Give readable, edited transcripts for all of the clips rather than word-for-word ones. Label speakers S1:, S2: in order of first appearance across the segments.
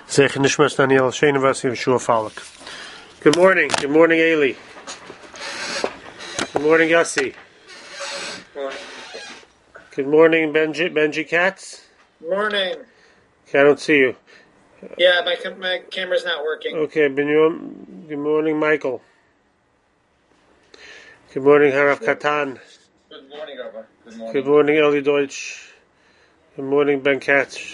S1: Good morning. Good morning, Eli. Good morning, Yossi. Good morning, Benji Katz.
S2: Morning.
S1: Okay, I don't see you.
S2: Yeah, my camera's not working.
S1: Okay, Good morning, Michael. Good morning, Harav Katan.
S2: Good morning, Rabbi. Good morning.
S1: Good morning, Eli Deutsch. Good morning, Ben Katz.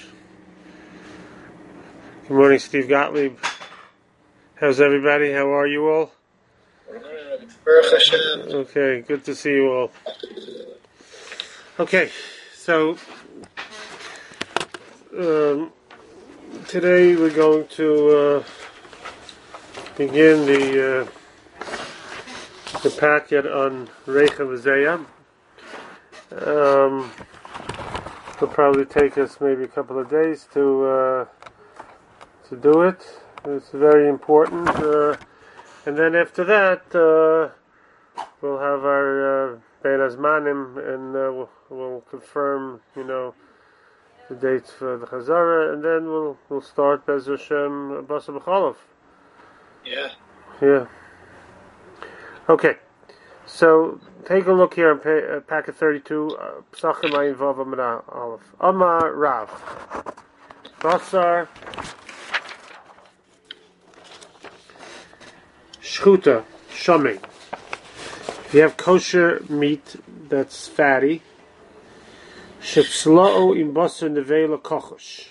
S1: Good morning, Steve Gottlieb. How's everybody? How are you all?
S2: Baruch Hashem.
S1: Okay, good to see you all. Okay, so today we're going to begin the packet on Reicha V'Zeya. It'll probably take us maybe a couple of days to do it. It's very important. And then after that, we'll have our Bein Hazmanim, and we'll confirm, the dates for the Chazara, and then we'll start Bez Hashem Basa B'Cholov. Yeah. Okay. So take a look here on packet 32. Psachim Ayin Vav Amar Aleph. Amar Rav. Basar. Shchuta. Shamei. If you have kosher meat that's fatty, Shepsla'o im basar nevela kochosh,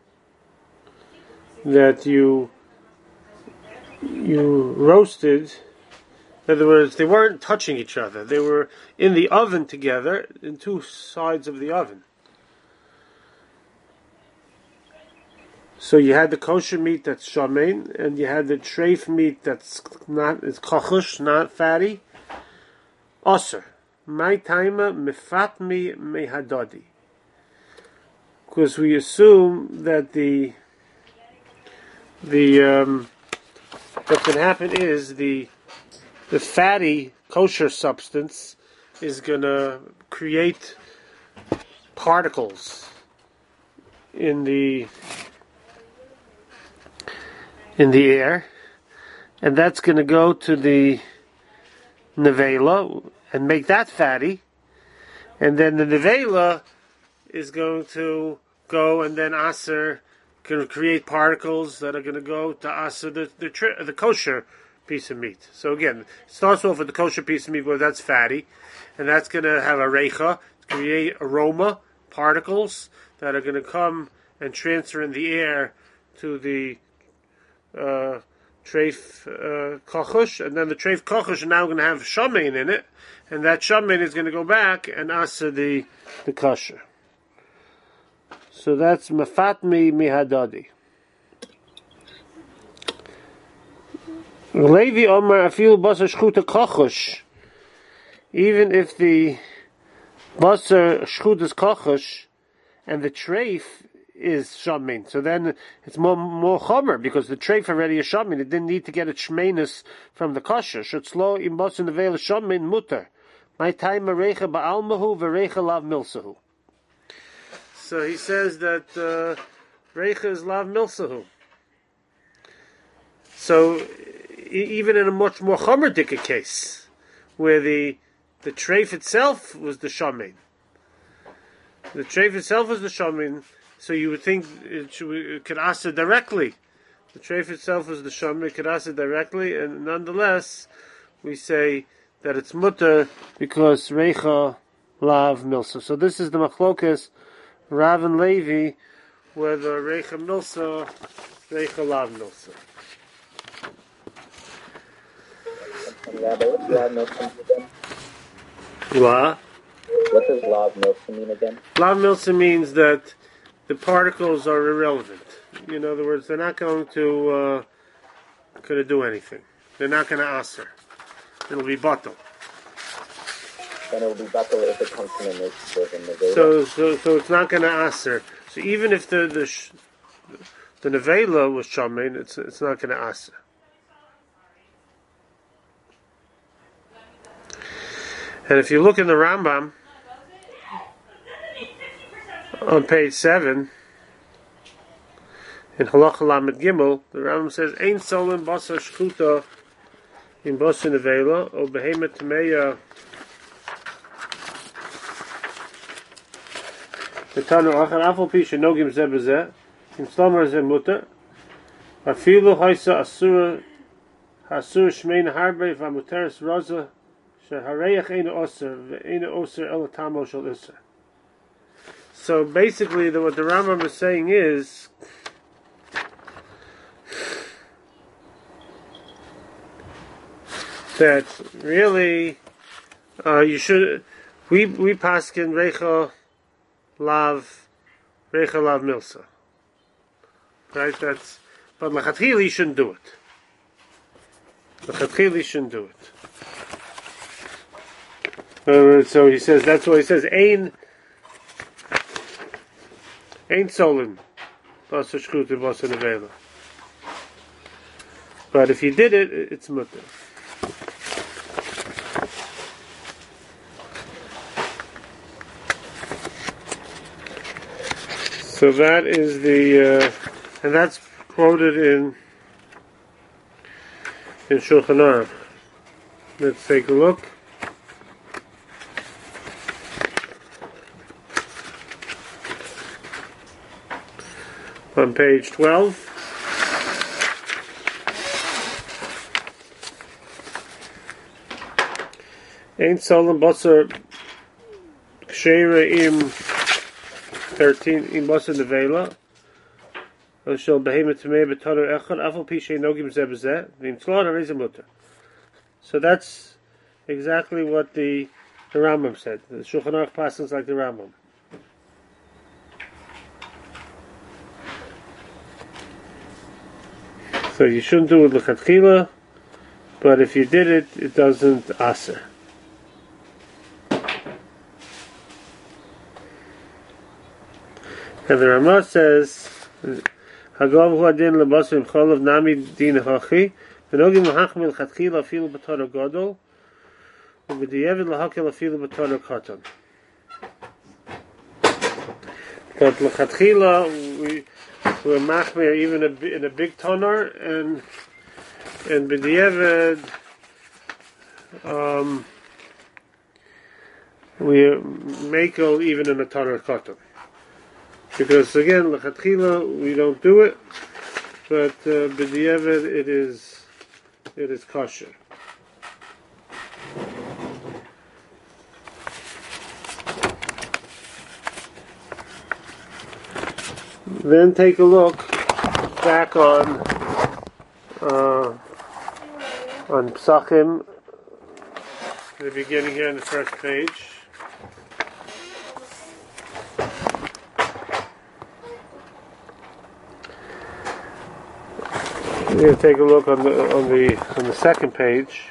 S1: that you roasted. In other words, they weren't touching each other. They were in the oven together, in two sides of the oven. So you had the kosher meat that's shamein, and you had the treif meat that's it's kochosh, not fatty. Aser. My taima mefatmi mehadadi. Because we assume that the what can happen is the fatty kosher substance is going to create particles in the air, and that's going to go to the nevela and make that fatty, and then the nevela is going to go, and then aser can create particles that are going to go to aser the kosher piece of meat. So again, it starts off with the kosher piece of meat where that's fatty, and that's going to have a reicha, create aroma particles that are going to come and transfer in the air to the treif kochush, and then the treif kochush are now going to have shamein in it, and that shamein is going to go back and asa the kosher. So that's mafatmi mihadadi. Levi Omar afil basar shchuta kochush, even if the basar shchuta is kochush and the treif is shamin, so then it's more chomer, because the treif already is shamin. It didn't need to get a shmeinus from the kosher. Shotzlo im basar nevela shamin muter. My time reicha ba'almahu v'reicha lav milsahu. So he says that reicha is lav milsahu. So even in a much more chomer-dika case, where the treif itself was the shamin, the treif itself was the shamin. So you would think it could asa directly. The treif itself is the shamin, it could asa directly, and nonetheless, we say that it's mutter because reicha lav milsa. So this is the machlokas Rav and Levi, whether reicha milsa, reicha lav milsa. What?
S3: What does lav milsa mean again?
S1: Lav milsa means that the particles are irrelevant. In other words, they're not going to do anything. They're not going to aser. It'll be batal.
S3: Then it will be batal if it comes from a mitzvah in the
S1: So it's not going to aser. So even if the nevela was shamin, it's not going to aser. And if you look in the Rambam on page 7, In Halacha Lamed Gimel, the Rambam says, Ein solim basar shchuta in basar nevela, o behemet tameya Netanu achar afal pi shenogim zeh b'zeh, im stamar zeh muter, afilu haisa asura, hasur shmein harbe v'amuteres raza, shehareich eina oser, ve'eina oser el tamo shel iser. So basically, what the Rambam is saying is that really you should we paskin reicha lav milsa, right? That's but lechatchila you shouldn't do it. Lechatchila you shouldn't do it. So he says that's why he says ein solim basar shchuta basar nevela. But if you did it, it's mutter. So that is the, and that's quoted in Shulchan Aruch. Let's take a look. On page 12. Ein solim basar ksheira im 13 in basar nevela. Shel behemet tamei b'taner echad afal pi she'nogim zeh b'zeh v'im tzlon arizah muter. So that's exactly what the Rambam said. The Shulchan Aruch passes like the Rambam. So you shouldn't do it lechatchila, but if you did it, it doesn't aser. And the Ramah says, "Hagav hu adin lebasar im cholav nami din hachi, v'nogim lahachmil lechatchila afilu b'torah gadol, u'b'diavad lahakil afilu b'torah katan." But lechatchila we're machmir even in a big tonor, and b'diavad we make even in a tonor katan. Because again, lechatchila we don't do it, but b'diavad it is kosher. Then take a look back on Psachim, the beginning here on the first page. We're going to take a look on the second page.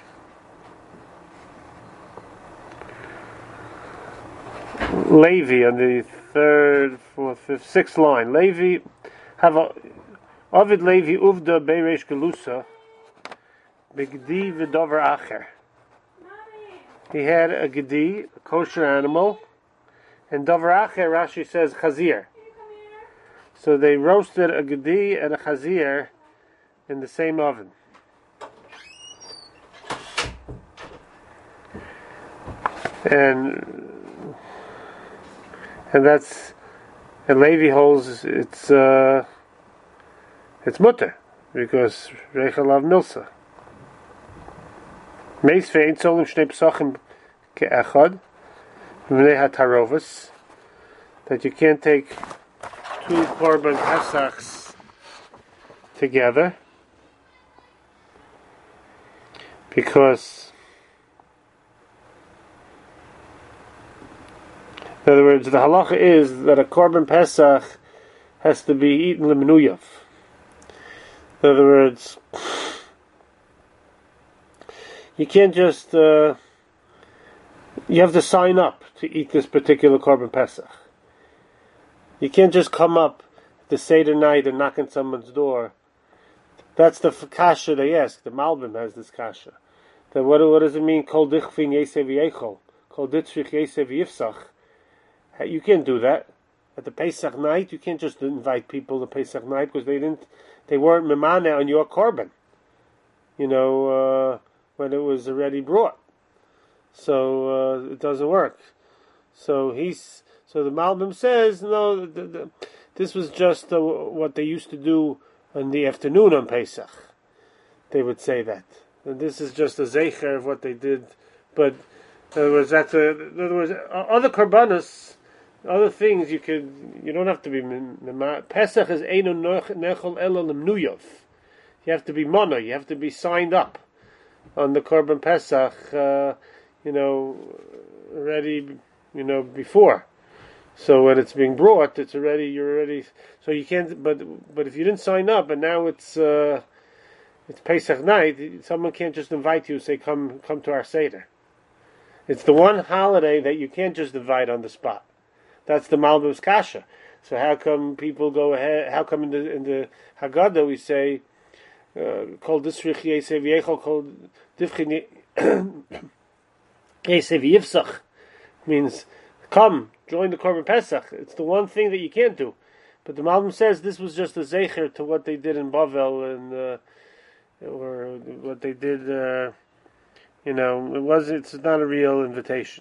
S1: Levi on the third, fourth, fifth, sixth line. Levi have a Ovid Levi uvda beiresh gelusa begdi v'dover acher. He had a gedi, a kosher animal, and dover acher Rashi says chazir. So they roasted a gedi and a chazir in the same oven. And Levi holds it's mutter because reicha lav milsa. Meis ve'ein solim shnei pesachim ke'echad v'nei hatarovas, that you can't take two korban pesachs together because, in other words, the halacha is that a korban pesach has to be eaten lemenuyav. In other words, you can't just you have to sign up to eat this particular korban pesach. You can't just come up the Seder night and knock on someone's door. That's the kasha they ask. The Malbim has this kasha. Then what does it mean? Kol dichfin yesev yechol, kol ditzrich yesev yifsach. You can't do that. at the Pesach night, you can't just invite people to Pesach night because they weren't memana on your korban. When it was already brought, so it doesn't work. So the Malbim says no. This was just what they used to do in the afternoon on Pesach. They would say that, and this is just a zeicher of what they did. But in other words, other korbanos, other things you don't have to be. Pesach is einu nechol elo lemnuyov. You have to be mono. You have to be signed up on the korban Pesach. Already. Before. So when it's being brought, you're already. So you can't. But if you didn't sign up, and now it's Pesach night, someone can't just invite you and say come to our seder. It's the one holiday that you can't just invite on the spot. That's the Malbim's kasha. So how come people go ahead? How come in the Haggadah we say kol disrich yesev yechol kol divchin yesev yivsach means come join the korban Pesach. It's the one thing that you can't do. But the Malbim says this was just a zeicher to what they did in Bavel and or what they did. It's not a real invitation.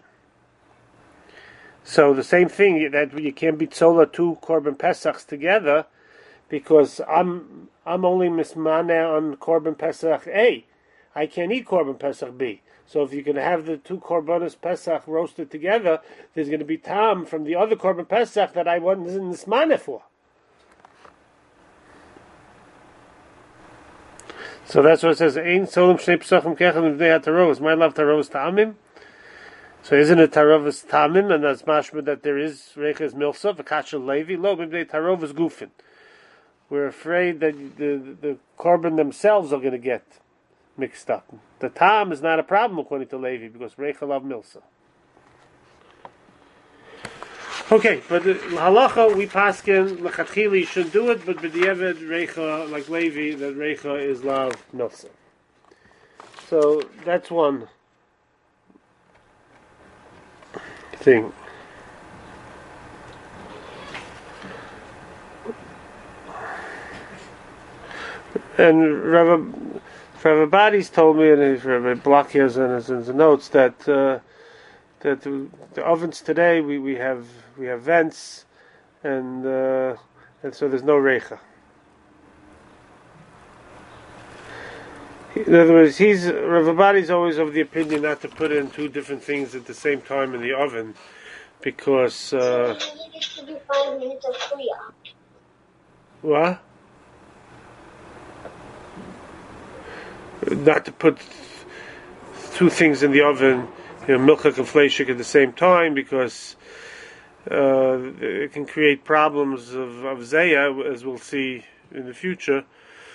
S1: So the same thing that you can't be tzola two korban Pesachs together, because I'm only mismana on korban Pesach A. I can't eat korban Pesach B. So if you can have the two korbanos Pesach roasted together, there's going to be tam from the other korban Pesach that I wasn't mismana for. So that's what it says. Ein solim shnei pesachim kechad v'nei hatarovos. My love tarovos ta'amim. So isn't it tarovos ta'amim, and that's mashma that there is reiches milsa v'kachel levi lo b'nei tarovos gufin. We're afraid that the korban themselves are going to get mixed up. The tam is not a problem according to Levi because reichel of milsa. Okay, but the halacha we paskin lechatchili you should do it, but b'diavad reicha like Levi that reicha is lav milsa. So that's one thing. And Rabbi Badis told me, and Rabbi Block has in his notes that the ovens today we have vents, and so there's no reicha. In other words, Rabbi Badis always of the opinion not to put in two different things at the same time in the oven, because
S4: So it needs to be 5 minutes of kriya.
S1: what? Not to put two things in the oven, milchik and fleishik at the same time, because it can create problems of zeya, as we'll see in the future.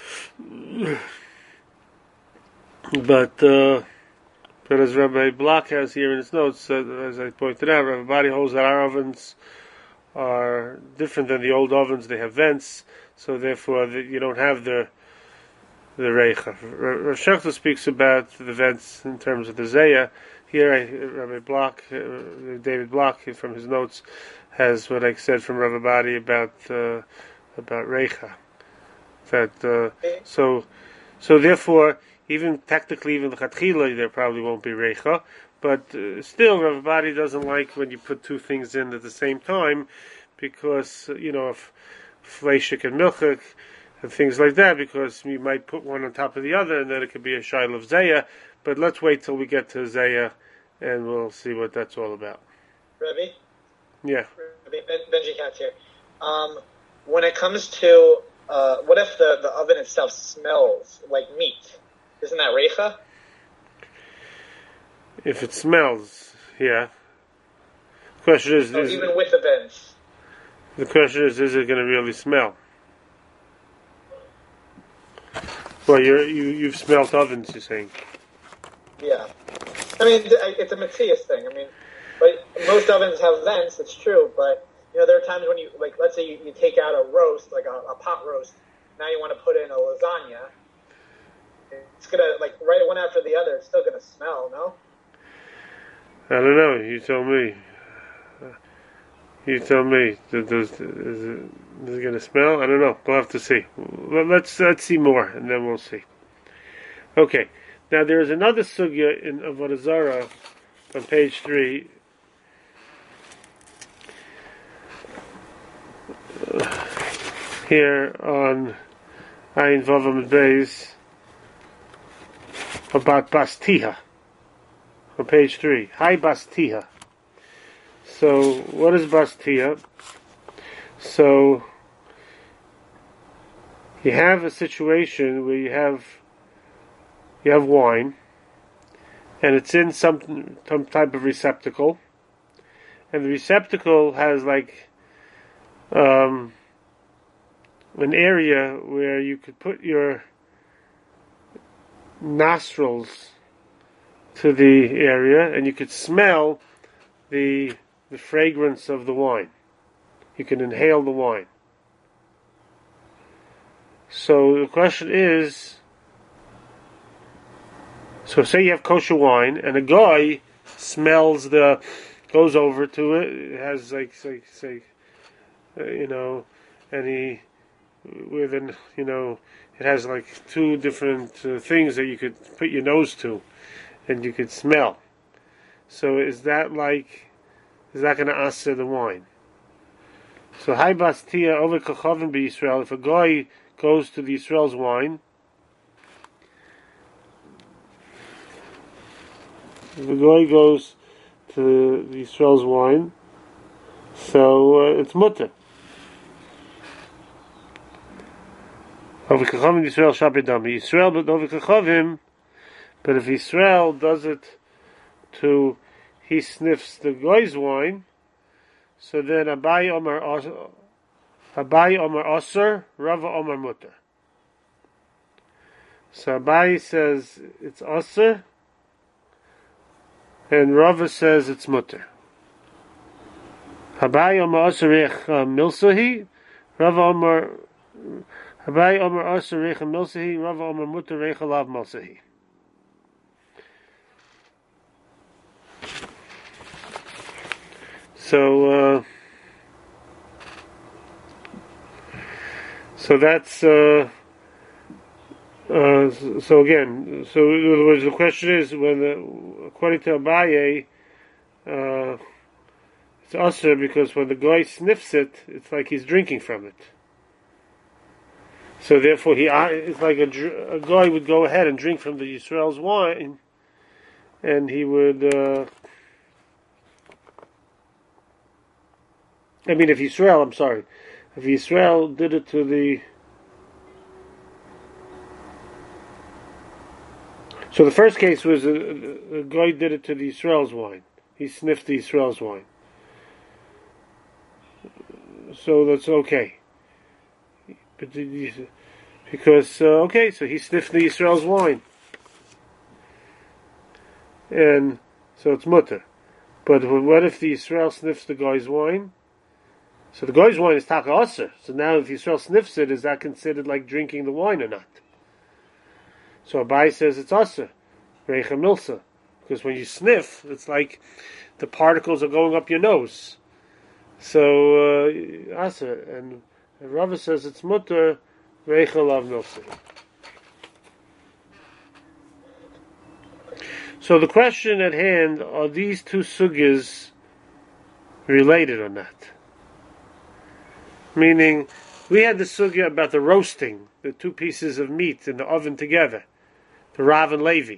S1: But as Rabbi Block has here in his notes, as I pointed out, Rabbi Badi holds that our ovens are different than the old ovens. They have vents, so therefore you don't have the reicha. Rav Shechta speaks about the vents in terms of the zeya. Here, Rabbi Block, David Block, from his notes, has what I said from Rabbi Badi about reicha. That so therefore, even technically, even the chatchila, there probably won't be reicha. But still, Rabbi Badi doesn't like when you put two things in at the same time, because if fleishik and milchik and things like that, because you might put one on top of the other, and then it could be a shail of zeya. But let's wait till we get to zeya, and we'll see what that's all about.
S2: Rebbe?
S1: Yeah.
S2: Benji Katz here. When it comes to, what if the oven itself smells like meat? Isn't that reicha?
S1: If it smells, yeah. The question is,
S2: even with the vents?
S1: The question is it going to really smell? Well, you've smelled ovens, you're saying.
S2: Yeah. I mean, it's a Matthias thing. I mean, but most ovens have vents, it's true, but, there are times when you, like, let's say you take out a roast, like a pot roast, now you want to put in a lasagna, it's going to, like, right one after the other, it's still going to smell, no?
S1: I don't know, you tell me. You tell me. Is it going to smell? I don't know. We'll have to see. Let's see more, and then we'll see. Okay. Now there is another sugya in Avodah Zarah on page 3. Here on Ayin Vav Amud Beis about Bastiha on page 3. Hi Bastiha. So what is Bastiha? So you have a situation where you have wine, and it's in some type of receptacle, and the receptacle has like an area where you could put your nostrils to the area, and you could smell the fragrance of the wine. You can inhale the wine. So the question is, so say you have kosher wine, and a guy smells goes over to it. It has and he within it has like two different things that you could put your nose to, and you could smell. So is that going to answer the wine? So Hai Bastia over Kachavim be Yisrael. If a guy goes to the Yisrael's wine, if a guy goes to the Yisrael's wine, so it's mutter. Over Kachavim Yisrael Shabedami Yisrael, but over Kachavim. But if Yisrael does it he sniffs the guy's wine, so then Abai Omar Osir, Rava Omar Mutter. So Abai says it's Osir, and Rava says it's Mutter. Abai Omar Osir Rech Milsahi, Rava Omar Abai Omar Osir Rech Milsahi, Rava Omar Mutter Rech Alav Milsahi. So that's so again. So in other words, the question is according to Abaye, it's usher because when the guy sniffs it, it's like he's drinking from it. So therefore, it's like a guy would go ahead and drink from the Yisrael's wine, and he would. If Yisrael did it to the... So the first case was a guy did it to the Yisrael's wine. He sniffed the Yisrael's wine. So that's okay. But so he sniffed the Yisrael's wine. And so it's mutter. But what if the Yisrael sniffs the guy's wine? So the guy's wine is taka aser. So now if Yisrael sniffs it, is that considered like drinking the wine or not? So Abai says it's aser, reicha milsa, because when you sniff, it's like the particles are going up your nose. So aser, and Rava says it's mutter, reicha lav milsa. So the question at hand, are these two sugyas related or not? Meaning, we had the sugya about the roasting, the two pieces of meat in the oven together, the Rav and Levi.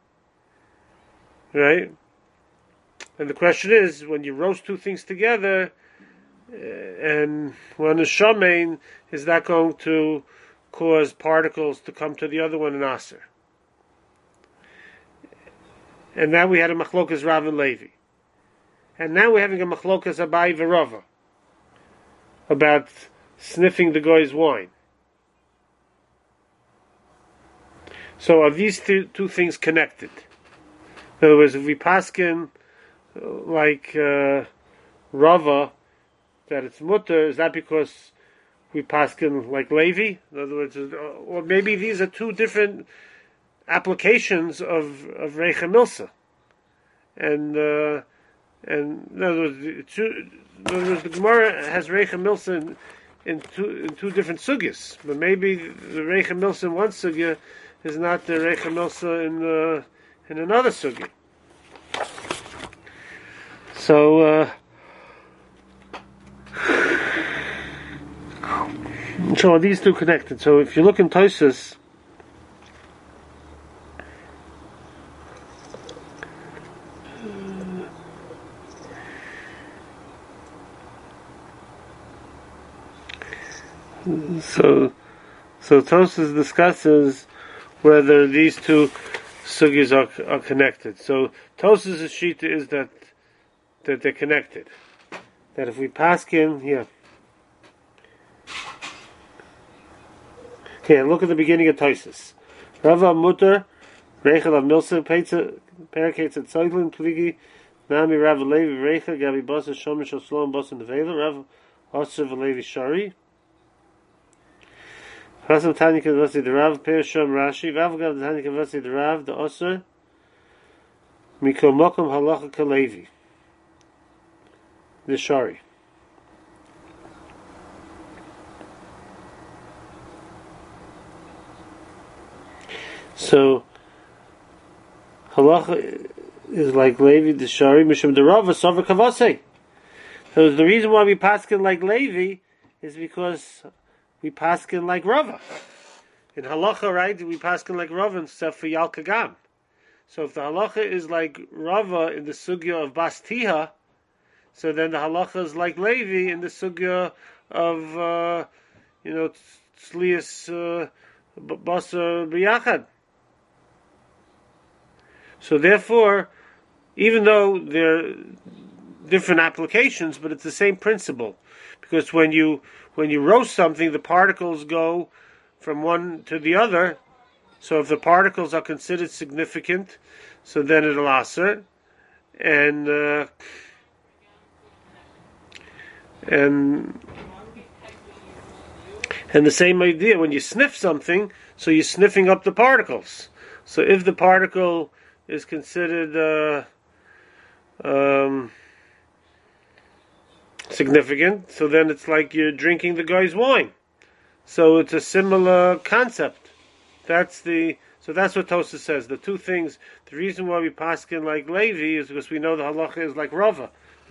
S1: Right? And the question is, when you roast two things together, and when a shamein, is that going to cause particles to come to the other one in aser? And now we had a machlokas Rav and Levi. And now we're having a machlokas Abai v'Rava about sniffing the guy's wine. So are these two things connected? In other words, if we paskin like Rava that it's mutter, is that because we paskin like Levi? In other words, or maybe these are two different applications of Reicha Milsa. And And in other words, the Gemara has Reicha Milsa in two different sugyas, but maybe the Reicha Milsa in one sugya is not the Reicha Milsa in another sugya. So are these two connected? So if you look in Tosfos, so Tosfos discusses whether these two sugyas are connected. So Tosfos' shita is that they're connected. That if we paskin here, look at the beginning of Tosfos. Rava Mutter, Reichel of Milsa, Perikates at Soglin, Pligi, Nami Rav Levi, Reichel, Gabi Basa, Shomish, Oslo, and Basa Nevela, Rav Osir Levi Shari. Hasam Tanya Kavasi the Rav, Per Shom Rashi, Rav Gav Tanya Kavasi the Rav, the Osir, Mikol Mokom Halacha Kalevi, the Shari. So halacha is like Levi the Shari Mishum the Rav Sover Kavase. So the reason why we paskin like Levi is because we paskin like Rava. In halacha, right, we paskin like Rava except for Yalka Gam. So if the halacha is like Rava in the sugya of Bastiha, so then the halacha is like Levi in the sugya of Tzlias Basar B'Yachad. So therefore, even though they're different applications, but it's the same principle. Because when you roast something, the particles go from one to the other. So if the particles are considered significant, so then it'll aser. And the same idea, when you sniff something, so you're sniffing up the particles. So if the particle is considered significant, so then it's like you're drinking the guy's wine. So it's a similar concept. So that's what Tosfos says. The two things, the reason why we paskin like Levi is because we know the halacha is like Rava.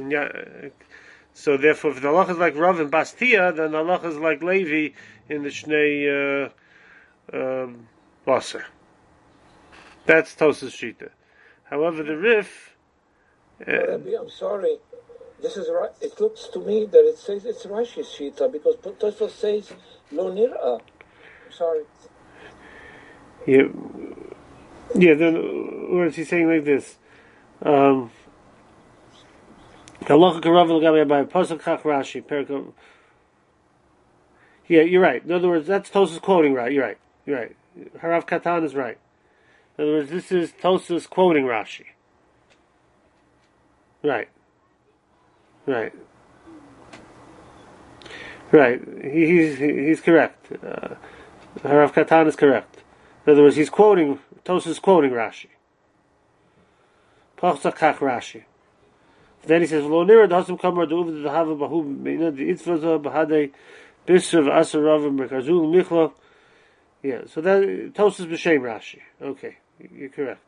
S1: So therefore, if the halacha is like Rava and Bastia, then the halacha is like Levi in the Shnei Basar. That's Tosfos shita. However, the Rif.
S5: Rabbi, I'm sorry. This is right. It looks to me that it says it's Rashi's shita because Tosfos says lo nir'a. I'm sorry.
S1: Yeah. Then, or is he saying like this? Halacha karav l'gabe by pasuk chach Rashi. Yeah, you're right. In other words, that's Tosfos quoting right. You're right. Harav Katan is right. In other words, this is Tosfos quoting Rashi. Right. He's correct. Harav Katan is correct. In other words, Tosfos is quoting Rashi. Pasuk chach Rashi. Then he says, "Lo nira d'hasam kamar d'uvad d'hava bahu meina d'itvaza b'hadei bisrav asarav merkazul michla." Yeah, so that Tosfos b'shem Rashi. Okay, you're correct.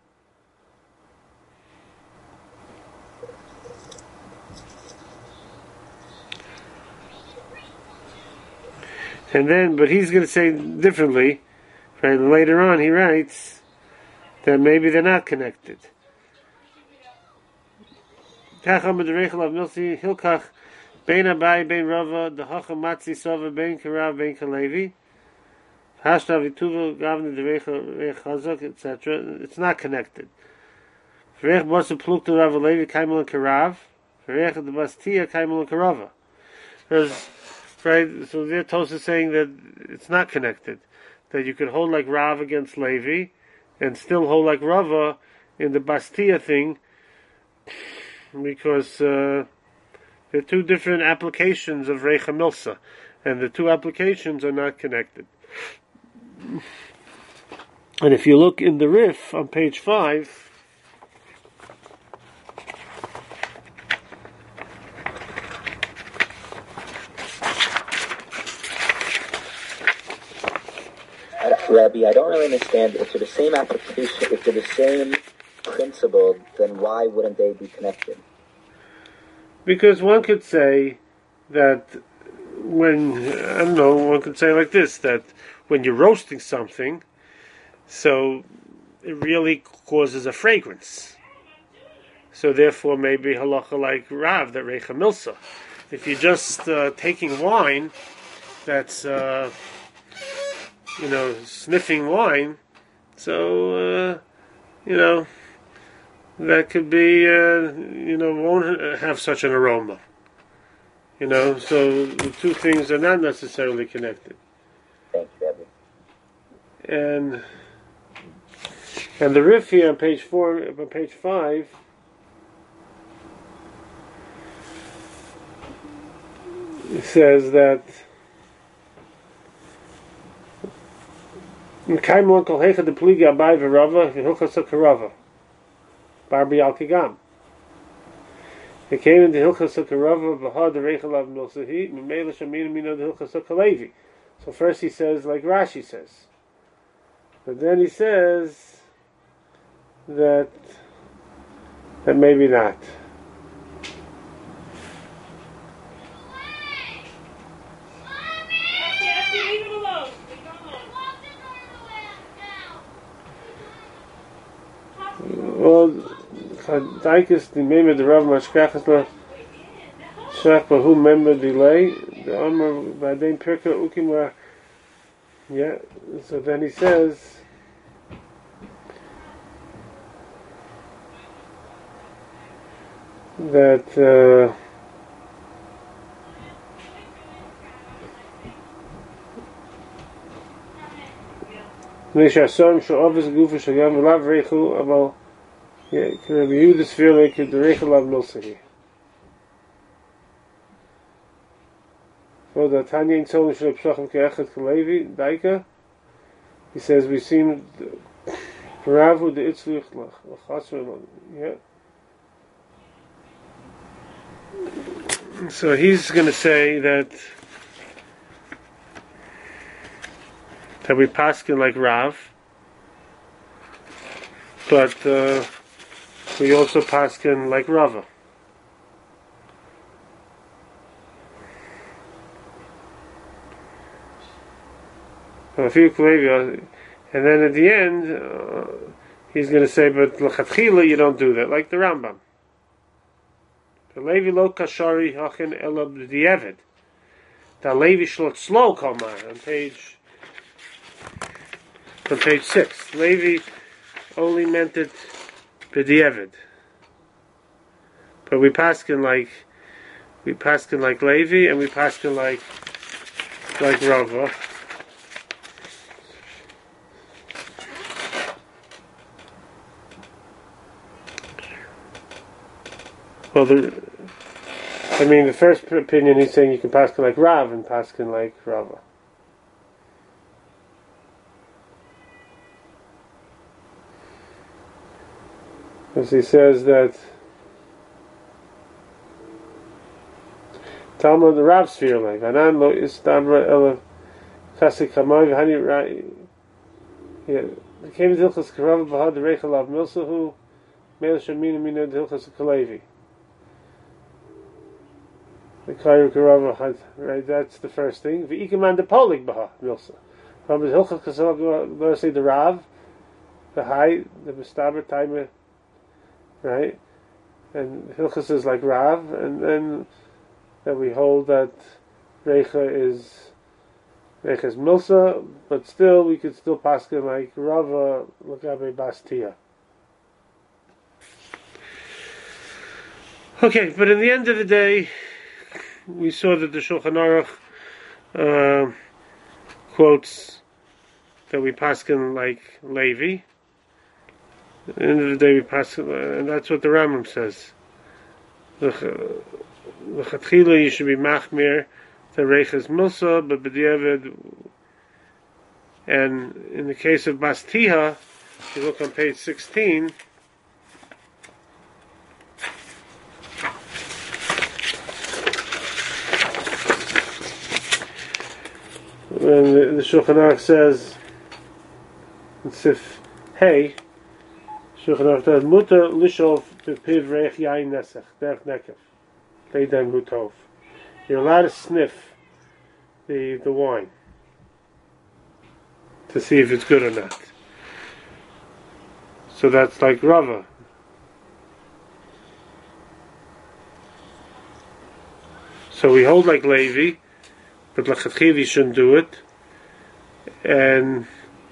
S1: And then, but he's going to say differently. Right? Later on, he writes that maybe they're not connected. Kacham b'derechel av milsi hilkach bein abai bein rava d'hacham matzi sova bein karav bein kalevi hashtav v'tuva gavne derechel reich chazak etc. It's not connected. V'reich bosa plukta rava levi kaimel and karav v'reich the bastia kaimel and karava. Right, so there Tosfos is saying that it's not connected. That you could hold like Rav against Levi and still hold like Rava in the Bastia thing, because there are two different applications of Reicha Milsa, and the two applications are not connected. And if you look in the Rif on page 5,
S3: Rabbi, I don't really understand. If they're the same application, if they're the same principle, then why wouldn't they be connected?
S1: Because one could say that one could say like this, that when you're roasting something, so it really causes a fragrance. So therefore maybe halacha like Rav, that Reicha Milsa. If you're just taking wine, that's, sniffing wine, so, that could be, won't have such an aroma. So the two things are not necessarily connected.
S3: Thank you, Rabbi.
S1: And the Rif here on page 5, it says that Kaimon kol hecha de pligi abai v'rava v'hilchas ha'karava barbi al kigam. It came in the hilchas ha'karava v'ha de reichalav milsahi m'meila shamina mina de hilchas ha'kalevi. So first he says like Rashi says, but then he says that maybe not. Well, Chadaikis the member the Rav Mashkachas la Shach Bahu member delay the Amar Badein Pirka Ukimar. Yeah, so then he says that Nishasam Sha'avis Gufa Shayam Lav Reichu Amal. Yeah, can review the sphere like the Reichalav Milsahi. For the Tanya in Tzolin Shalab Shachim Ke'echet Kalevi, Daika, he says, we seem Paravu the Itzluch L'chasr, yeah. So he's going to say that we paskin like Rav, but we also paskin like Rava. And then at the end, he's going to say, but l'chatchila you don't do that, like the Rambam. The Levi lo kashari hachin elab di'evid. The Levi shlot slow kalmar on page 6. Levi only meant it b'di'evid. But we paskin like Levi, and we paskin like Rava. Well, the first opinion he's saying you can paskin like Rav and paskin like Rava. As he says that Talmud the Rav sphere like Anan lo istabra ela chasik hamay v'hani rai. Yeah, the came to Hilchas Karava b'had the Reichalav Milsahu Meil Shamina Mina the Hilchas Kalevi. The Kair Karava had, right, that's the first thing. V'ikaman the Polig Baha Milsa. From the Hilchas Kasav, going to say the Rav, the High, the Mistaber Taima, right? And Hilchas is like Rav, and then that we hold that Reicha is Milsa, but still we could still paskin like Rava Lagabe Bastia. Okay, but in the end of the day, we saw that the Shulchan Aruch quotes that we paskin like Levi. At the end of the day, we paskin, and that's what the Rambam says. The Chatchila, you should be machmir the Reichas Milsa, but b'diavad. And in the case of Bastiha, if you look on page 16. And the Shulchan Aruch says in Sif Hey, Shulchan Aruch Mutter Lishov Bepiv Reich Yain Nesach Derech Nekev Leidan Hutov. You're allowed to sniff the wine to see if it's good or not. So that's like Rava. So we hold like Levi, but Lechatchiv you shouldn't do it. And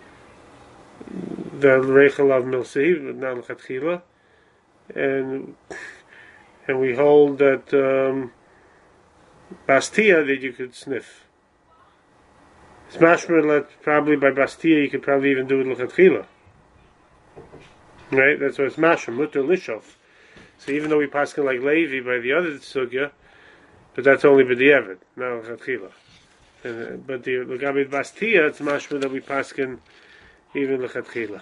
S1: the Reichel of Milsi, but not Lechatchila. And we hold that Bastia that you could sniff. It's mashma that probably by Bastia you could probably even do it Lechatchila. Right? That's why it's mashma, Mutter Lishov. So even though we pass like Levi by the other sugya, but that's only b'diavad, not Lechatchila. But the L'gabit Bastia, it's mashma that we pass even Lechatchila.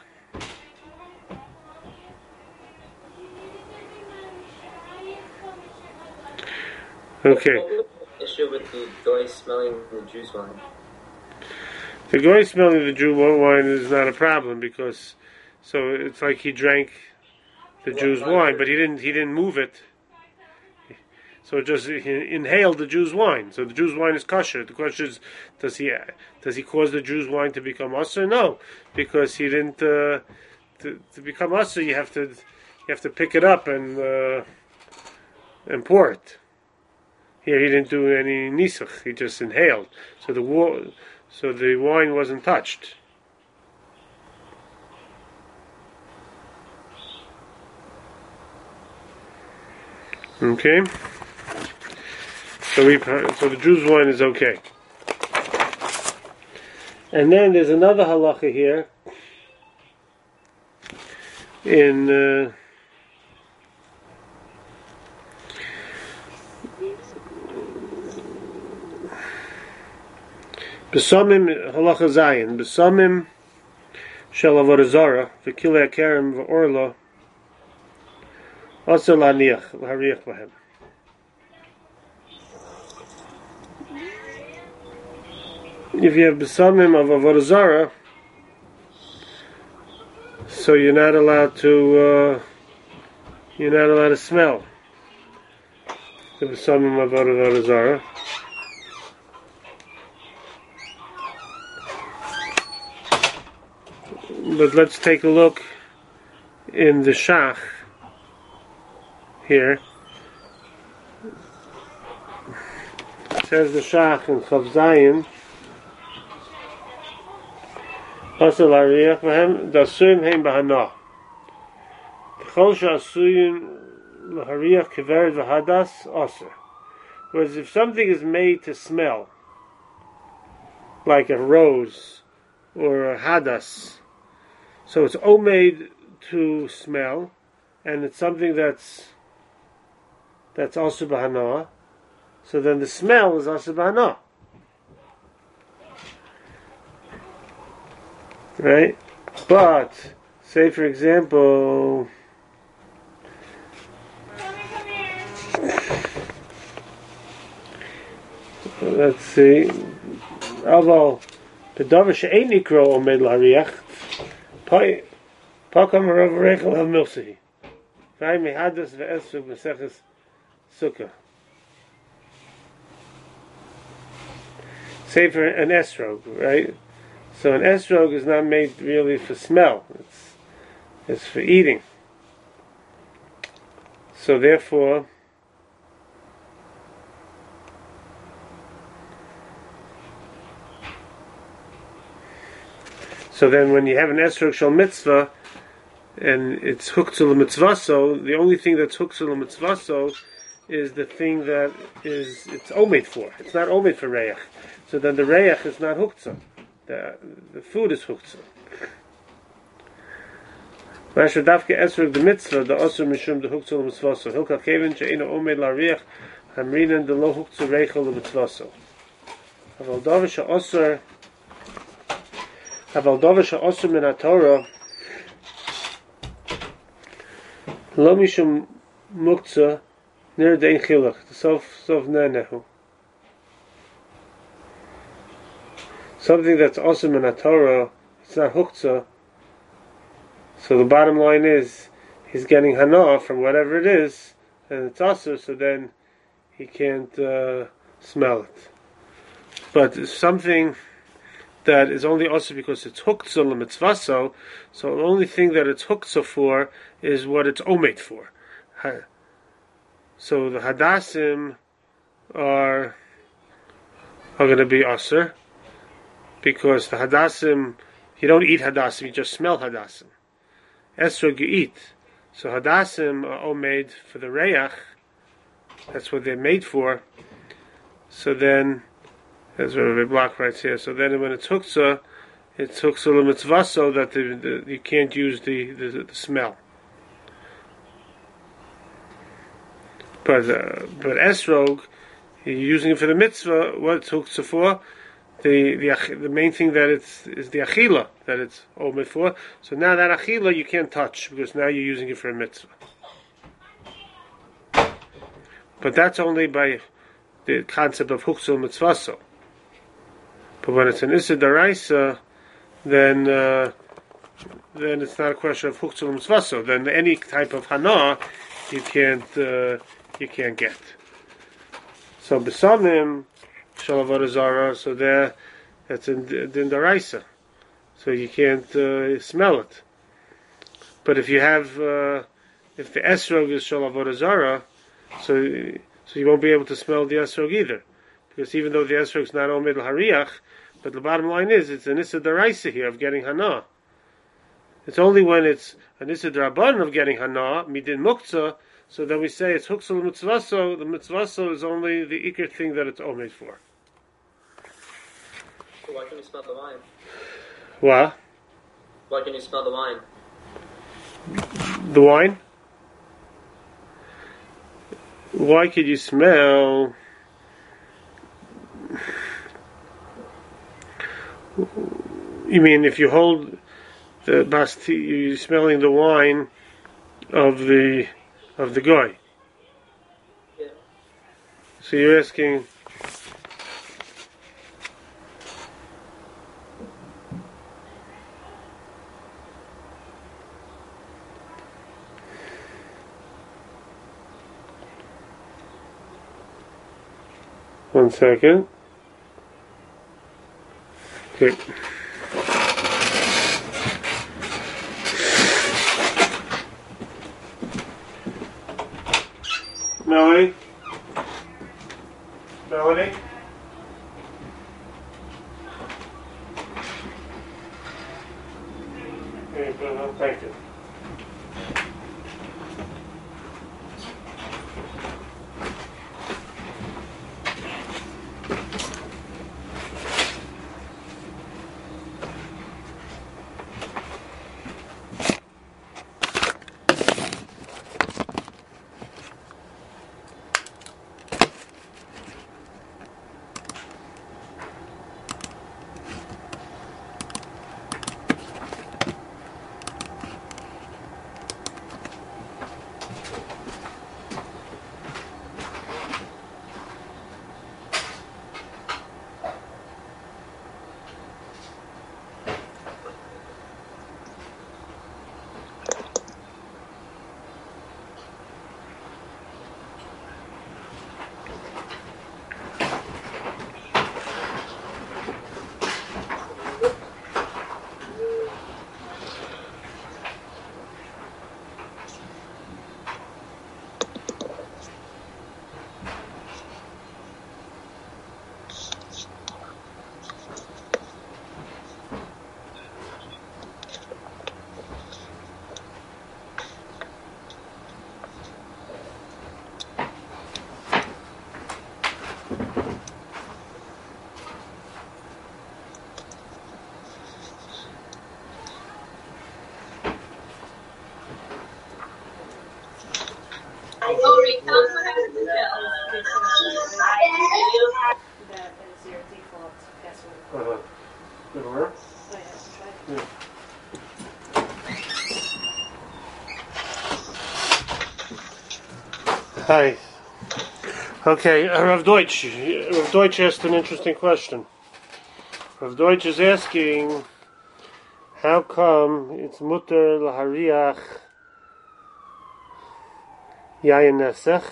S1: Okay.
S6: What was the issue with the guy smelling the juice wine?
S1: The guy smelling the Jew wine is not a problem because, so it's like he drank the Jew's wine, but he didn't move it. So it just he inhaled the Jew's wine. So the Jew's wine is kosher. The question is, does he cause the Jew's wine to become usher? No, because he didn't. To become usher, you have to pick it up and pour it. Here he didn't do any nisuch. He just inhaled. So the wine wasn't touched. Okay. So the Jew's wine is okay. And then there's another halacha here in Besamim halacha zayin. Besamim shel avodah zara v'kilei kerem v'orla asur laniach l'hariach b'hem. If you have besamim of avodah zara, so you're not allowed to smell the besamim of avodah zara. But let's take a look in the Shach here. It says the Shach in Chav Zayin, Asur l'hariach b'hem, d'asurim heim b'hanah. V'chol she'asurim l'hariach keveret v'hadas asur. Whereas if something is made to smell, like a rose or a hadas, so it's made to smell, and it's something that's also b'hanah. So then the smell is also b'hanah, right? But say for example, let's see, aval pedavar she'ein nikro omed l'hariach. Pakam Rav Reichel of Milsi. V'ay mehadas ve'esrog v'seches sukkah. Say for an esrog, right? So an esrog is not made really for smell. It's for eating. So therefore, so then when you have an esrog shel mitzvah, and it's hooked to the mitzvaso, the only thing that's hooked to the mitzvaso is the thing that it's omed for. It's not omed for reach. So then the reach is not hooked to. The food is hooked to. Masher dafke esrog the mitzvah, the osur mishum the hooked to the mitzvaso. Hilka kevin she'ina omed la reach, hamrinan the lo hooked to reichel the mitzvaso. Aval davar she'osur min haTorah lo mishum muktzah nir dein chilach the sof nenehu. Something that's also min haTorah, it's not huktzah, So the bottom line is, he's getting hana from whatever it is, and it's also, so then he can't smell it. But it's something that is only also because it's huktzah l'mitzvaso, so the only thing that it's huktzah for is what it's omet for. So the hadassim are going to be aser, because the hadassim, you don't eat hadassim, you just smell hadassim. Esrog you eat. So hadassim are all made for the reyach. That's what they're made for. So then, that's what the block writes here. So then when it's huktzah l'mitzvah, so that you can't use the smell. But esrog, you're using it for the mitzvah. What's huktzah for? The main thing that is the achila that it's omid for. So now that achila you can't touch because now you're using it for a mitzvah. But that's only by the concept of huktzah mitzvaso. But when it's an issa daraisa, then it's not a question of huktzah mitzvaso. Then any type of hana you can't get. So besamim shalavot zara, so there that's in daraisa, so you can't smell it. But if you have if the esrog is shalavot zara, so you won't be able to smell the esrog either, because even though the esrog is not omed hariach, but the bottom line is it's an issa daraisa here of getting hana. It's only when it's an issa daraban of getting hana midin muktzah. So then we say it's huktzah mitzvaso. The mitzvaso is only the ikar thing that it's omed for.
S6: So why can you smell the wine?
S1: What?
S6: Why can you smell the wine?
S1: The wine? Why could you smell? You mean if you hold the basti, you're smelling the wine of the guy.
S6: Yeah.
S1: So you're asking. One second. Okay. Melanie? Melanie? Okay, thank you.
S7: That is your default password.
S1: Good work.
S7: Oh, yeah.
S1: Yeah. Hi. Okay, Rav Deutsch. Rav Deutsch asked an interesting question. Rav Deutsch is asking, How come it's mutter lahariach yayin nesach?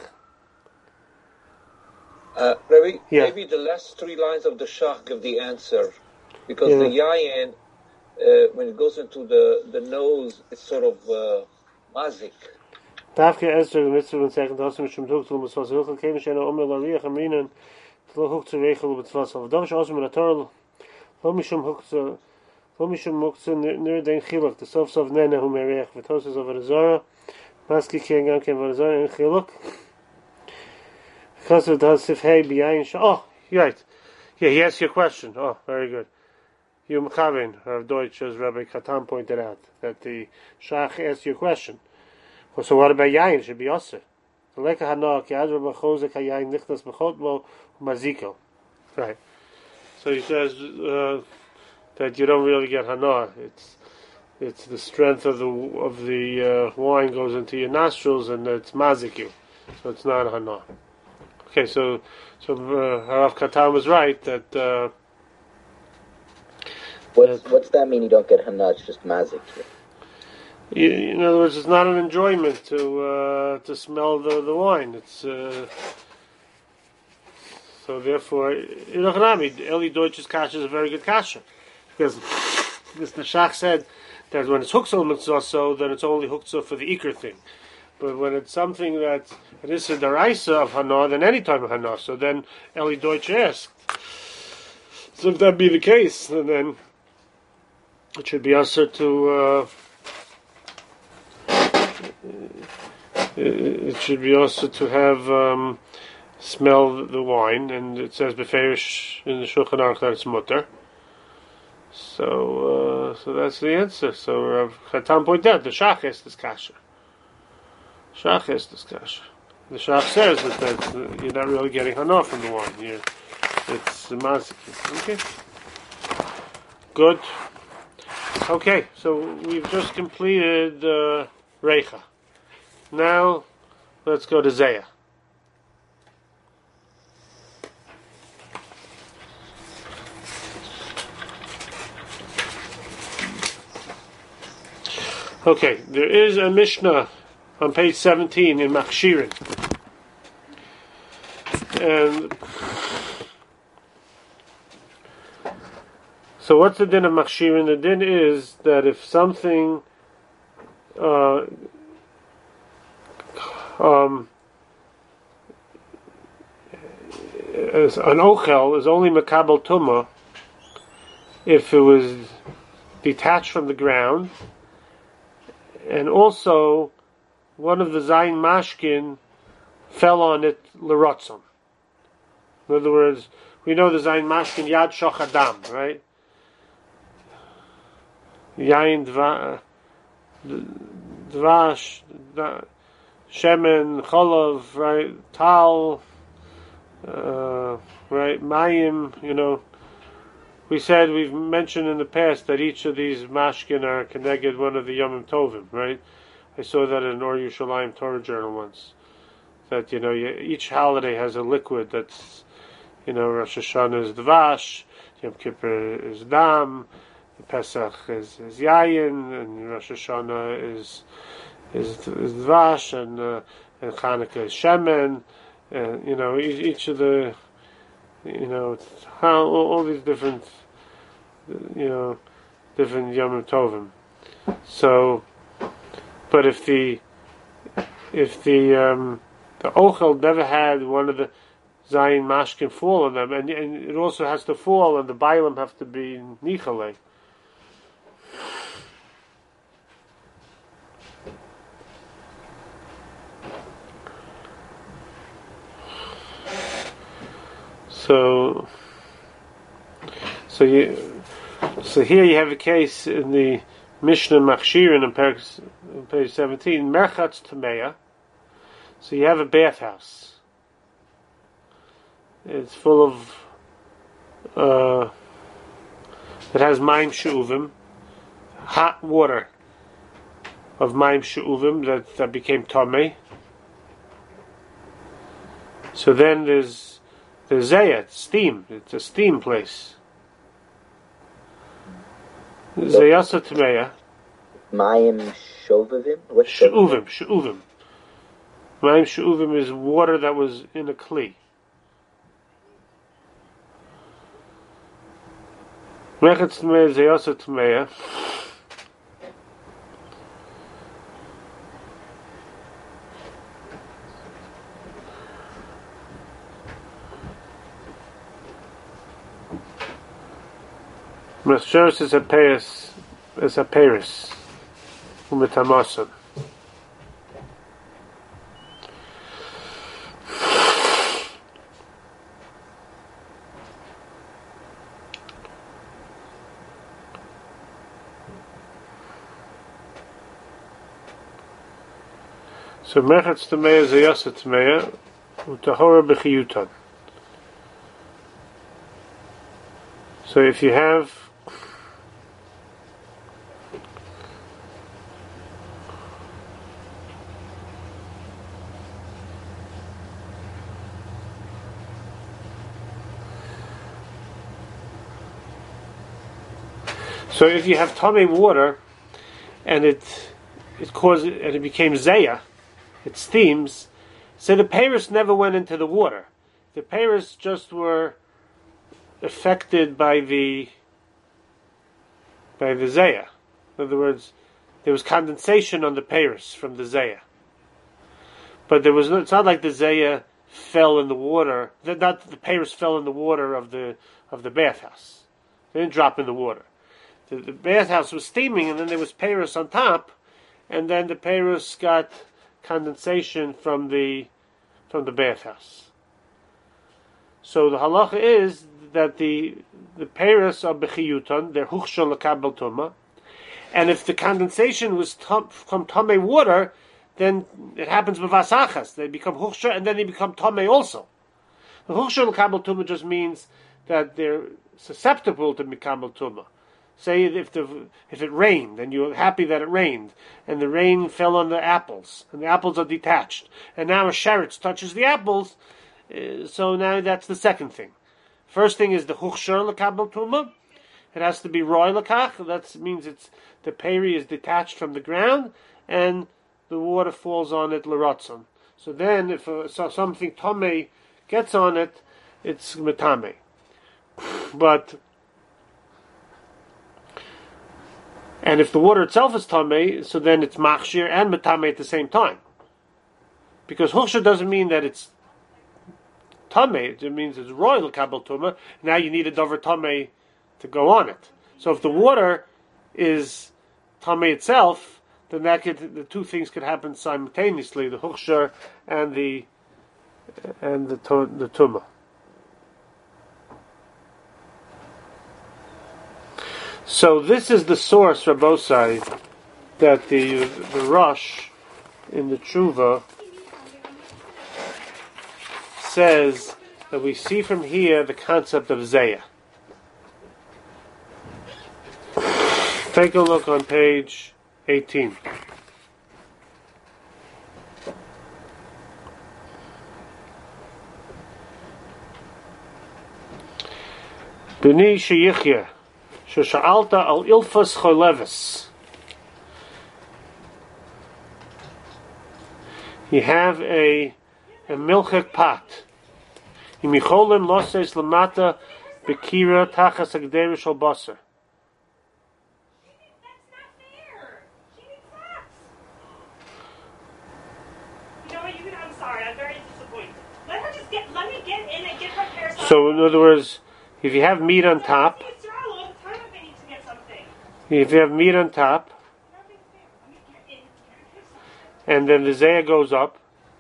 S5: Rabbi,
S1: Yeah.
S5: maybe the last three lines of the Shach give the answer. Because
S1: Yeah.
S5: the yayin, when it goes into the nose, it's sort of mazik.
S1: Dafke Esther the mitzvah and second also mishum tuktul mitzvah hilchel came shena omer lahariach amrinan lo huktu reichel mitzvah of davish also min atorah lo mishum huktu lo mishum huktu nir den chiluk the sof nene hu merech v'toses of Arizora maski ken gam ken Arizora in chiluk because of the sifhei biyayin oh you're right. Yeah, he asked you a question. Oh, very good. You Mchaven of Deutsch, as Rabbi Katan pointed out, that the Shach asked you a question. Well, so what about Yain? It should be Osir. The Leka Hana, Ki Azra B'chozek HaYain Nichnas B'chotmo Maziko. Right. So he says that you don't really get Hana. It's the strength of the wine goes into your nostrils and it's Maziku. So it's not Hana. Okay, so Harav Katan was right that
S3: What's that mean? You don't get hana? It's just mazik.
S1: in other words, it's not an enjoyment to smell the wine. It's so therefore, Eli Deutsch's kasha is a very good kasha because the Shach said that when it's hukzah mitzvah, so then it's only hukzah for the ikr thing. But when it's something that it is a daraisa of hana, then any type of hana. So then Eli Deutsch asked, so if that be the case, then it should be answer to. It should be also to have smell the wine, and it says beferish in the Shulchan Aruch that it's mutter. So that's the answer. So Rav Chatan pointed out the Shach has this kasha. Shach has this kasha. The Shach says that you're not really getting hana from the wine. It's mazik. Okay. Good. Okay, so we've just completed Reicha. Now, let's go to Zayah. Okay, there is a Mishnah on page 17 in Machshirin. And so what's the din of Machshirin? The din is that if something as an ochel is only makabel tumah if it was detached from the ground, and also one of the zayin mashkin fell on it l'rotzon. In other words, we know the zayin mashkin yad shoch adam, right? Yain dvash, shemen, cholov, right? Tal, right? Mayim, we've mentioned in the past that each of these mashkin are connected one of the Yomim Tovim, right? I saw that in Or Yerushalayim Torah Journal once. That, each holiday has a liquid that's, Rosh Hashanah is Dvash, Yom Kippur is Dam, Pesach is Yayin, and Rosh Hashanah is Dvash, and Chanukah is Shemen, and, each of the, all these different, different Yom Tovim. So, but if the ochel never had one of the zayin mashkin fall on them, and it also has to fall, and the bailam have to be nichalei. So here you have a case in the Mishnah Machshirin on page 17, Merchatz Tameya. So you have a bathhouse. It's full of, it has Maim She'uvim, hot water of Maim She'uvim that became Tameh. So then there's Zayat, steam. It's a steam place. Zayasa Tmeya.
S3: Mayim Shovavim? What's
S1: She'uvim. Mayim She'uvim is water that was in a kli. Mechatz Tmeya, Zayasa Tmeya. Masheres is a Paris, umetamasan. So Mechatz Tmeya Zayasa Tmeya Utahora B'chiyutan. So if you have Tomei water and it became Zaya, it steams, so the Paris never went into the water. The Paris just were affected by the Zaya. In other words, there was condensation on the Paris from the Zaya. But it's not like the Zaya fell in the water, not the Paris fell in the water of the bathhouse. They didn't drop in the water. The bathhouse was steaming, and then there was Paris on top, and then the Paris got condensation from the bathhouse. So the halacha is that the Paris are bechiyutan, they're huchshel lekabel tuma, and if the condensation was from tamei water, then it happens with vasachas. They become huchshel, and then they become tamei also. The huchshel lekabel tuma just means that they're susceptible to mikabel tuma. Say if it rained, and you're happy that it rained, and the rain fell on the apples, and the apples are detached, and now a sheretz touches the apples, so now that's the second thing. First thing is the huchshar lekabel tuma. It has to be roy lekach. That means the peri is detached from the ground, and the water falls on it l'ratzon. So then, if something tamei gets on it, it's metame. And if the water itself is tamei, so then it's machshir and metame at the same time. Because huchshar doesn't mean that it's tamei; it means it's royal kabel tuma. Now you need a dover tamei to go on it. So if the water is tamei itself, then the two things could happen simultaneously: the huchshar and the tuma. So this is the source, Rabbosai, that the Rosh in the Tshuva says that we see from here the concept of Zayah. Take a look on page 18. B'ni sheyichya. Shesha'alta al ilfas choleves. You have a milchik pot. Imicholim loses lamata bekira tachas agderi shel basar.
S8: I'm sorry, I'm very disappointed. Let me get in and get her hair.
S1: So in other words, if you have meat on top, and then the zayah goes up,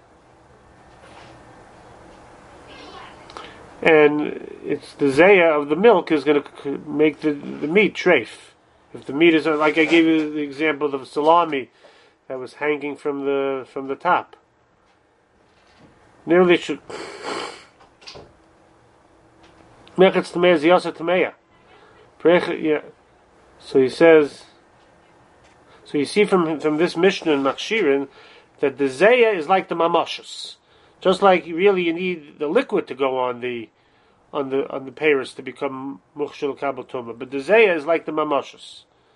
S1: and it's the zayah of the milk is going to make the meat treif. If the meat is like I gave you the example of salami that was hanging from the top, nearly should. Mechatz Tmeya Ziyasa Tmeya. So he says. So you see from this Mishnah in Machshirin that the Zayah is like the Mamashus. Just like really you need the liquid to go on the Paris to become Mukhshul Kabal Tumah. But the Zayah is like the Mamashus.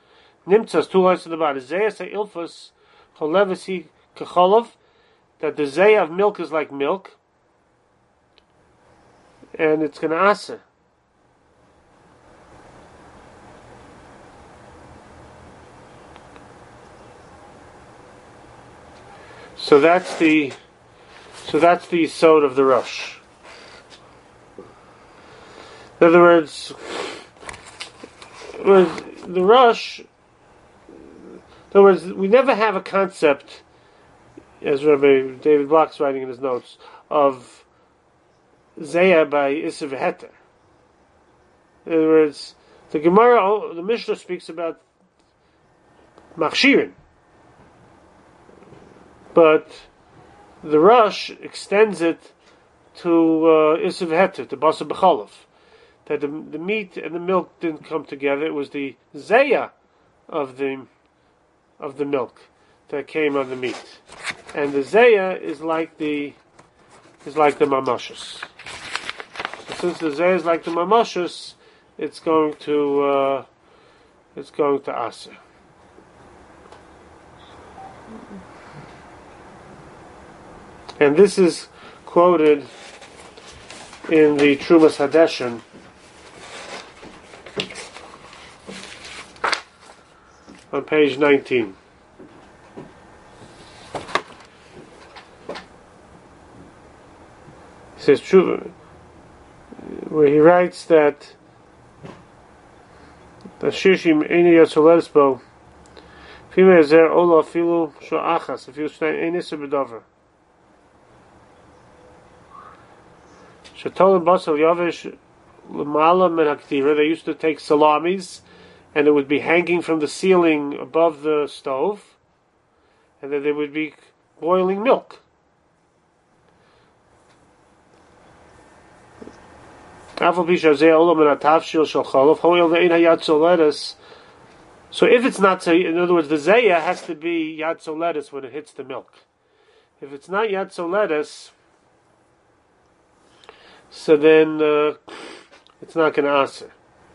S1: Nimtzas, two lines to the bottom. Zeya say ilfus, cholevasi kacholov, that the zeya of milk is like milk, and it's going to asa. So that's the yesod of the Rosh. In other words, the Rosh. In other words, we never have a concept, as Rabbi David Block's writing in his notes, of Zeya by Isav Heter. In other words, the Gemara, the Mishnah speaks about Machshirin. But the Rosh extends it to Isav Heter, to Basa B'cholov. That the meat and the milk didn't come together. It was the Zeya of the milk that came on the meat. And the Zeya is like the Mamashus. So since the Zeya is like the Mamashus, it's going to Asa. And this is quoted in the Trumas Hadeshen on page 19. He says, where he writes that the Shishim Eini Yatzoleresbo Fime Ezer Ola Filu Shoachas if you stand Eini Sebedover Shatolim Basal Yavish Lamala Men Haktira. They used to take salamis and it would be hanging from the ceiling above the stove, and then they would be boiling milk. So if it's not, in other words, the zeya has to be yad soletis when it hits the milk. If it's not yad soletis, so then it's not going to answer.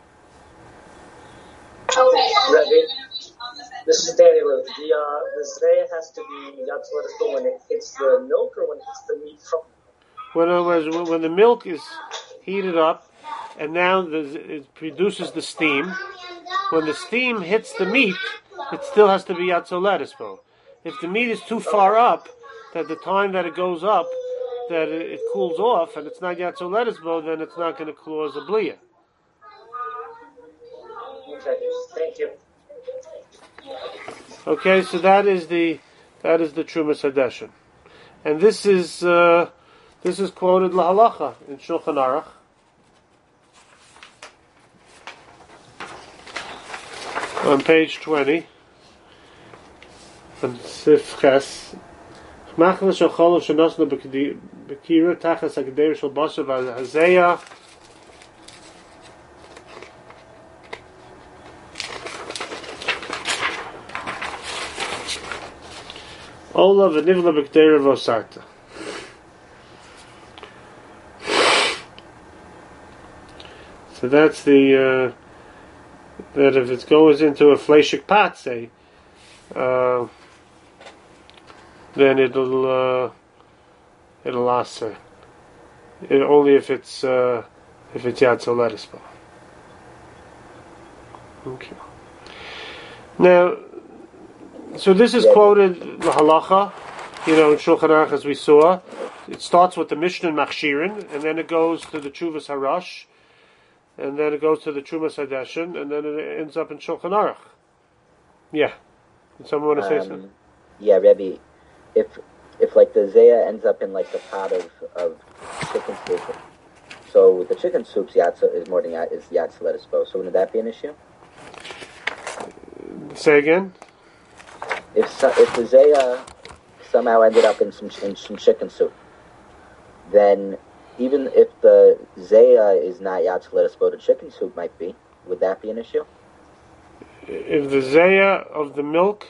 S9: Rabbi, this is Danny Lou. The zeya has to be yad soletis when it hits the milk or when it hits the meat from.
S1: When the milk is heated up, and now it produces the steam. When the steam hits the meat, it still has to be yad soletis. If the meat is too far up, that the time that it goes up, that it cools off, and it's not yad soletis, then it's not going to cause a bliya.
S9: Okay, thank you.
S1: Okay, so that is the Trumas Hadeshen, and this is quoted lahalacha in Shulchan Aruch. On page 20, on Sif Ches, Machla Shocholov Shenosna Bekira Tachas Hagder Shel Basav Hazeya. Ola V'Nivla Bekdera V'Osarta. So that's the that if it goes into a fleshik pot, say, then it'll asa. Only if it's yad soletis. Okay. Now, so this is quoted the halacha, in Shulchan Aruch as we saw. It starts with the Mishnah Machshirin, and then it goes to the Chuvas Harash, and then it goes to the Trumas Hadeshen, and then it ends up in Shulchan Aruch. Yeah. Did someone want to say something?
S3: Yeah, Rebbe, if like the zeya ends up in like the pot of chicken soup, so the chicken soup's is more than yad soletis. So wouldn't that be an issue?
S1: Say again?
S3: If the zeya somehow ended up in some chicken soup, then even if the zeya is not yad soletis, but the chicken soup might be, would that be an issue?
S1: If the zeya of the milk,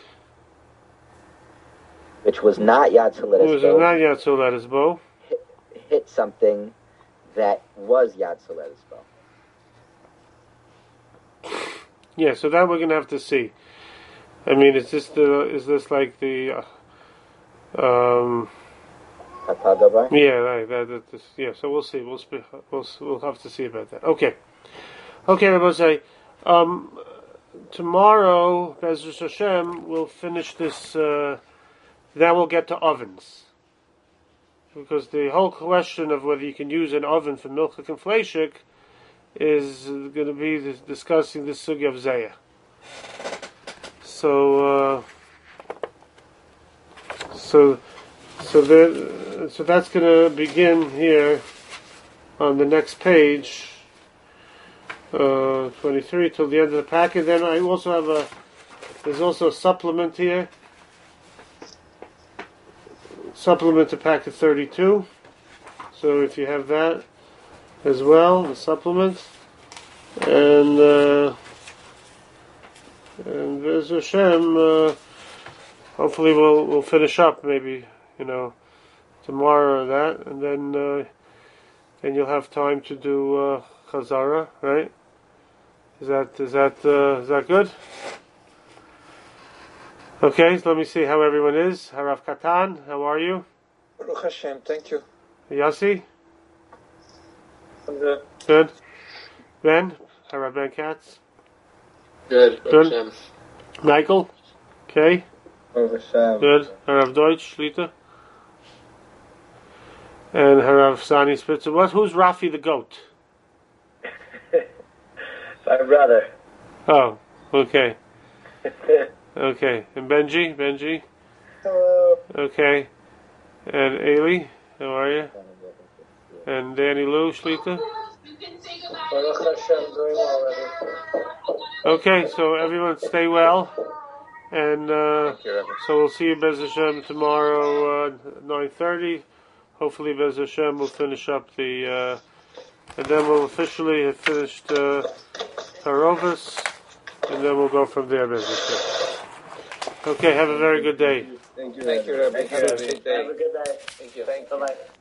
S3: which was not yad soletis, hit something that was yad soletis.
S1: Yeah, so that we're gonna have to see. I mean, is this like the
S3: Hatadabar?
S1: yeah, right, yeah. So we'll see. We'll have to see about that. Okay, Rabbi say, tomorrow, Be'ezus Hashem, we'll finish this. Then we'll get to ovens, because the whole question of whether you can use an oven for milchik and fleishik is going to be discussing the sugi of zayah. So that's going to begin here on the next page, 23 till the end of the packet. Then I also have there's also a supplement here, supplement to packet 32. So if you have that as well, the supplement, and Be'ez Hashem, hopefully we'll finish up maybe tomorrow or that, and then you'll have time to do Chazara, right? Is that good? Okay, so let me see how everyone is. Harav Katan, how are you?
S5: Baruch Hashem, thank you.
S1: Yossi?
S6: I'm good.
S1: Good. Ben? Harav Ben Katz?
S6: Good.
S1: Good. Michael? Okay.
S2: Baruch Hashem.
S1: Good. Harav Deutsch, Shlita? And Harav Sani Spitzer. Who's Rafi the goat?
S2: My brother.
S1: Oh, okay. Okay. And Benji?
S2: Hello.
S1: Okay. And Ailey, how are you? And Danny Lou, Shlita?
S9: Baruch Hashem, doing well,
S1: Okay, so everyone stay well. And so we'll see you, Be'ez Hashem, tomorrow 9:30. Hopefully, Be'ez Hashem will finish up the... and then we'll officially have finished Tarovis. And then we'll go from there, Be'ez Hashem. Okay, have a very good day.
S5: Thank you, Rabbi. Have a good day.
S9: Have a good day.
S5: Thank you.
S9: Bye-bye.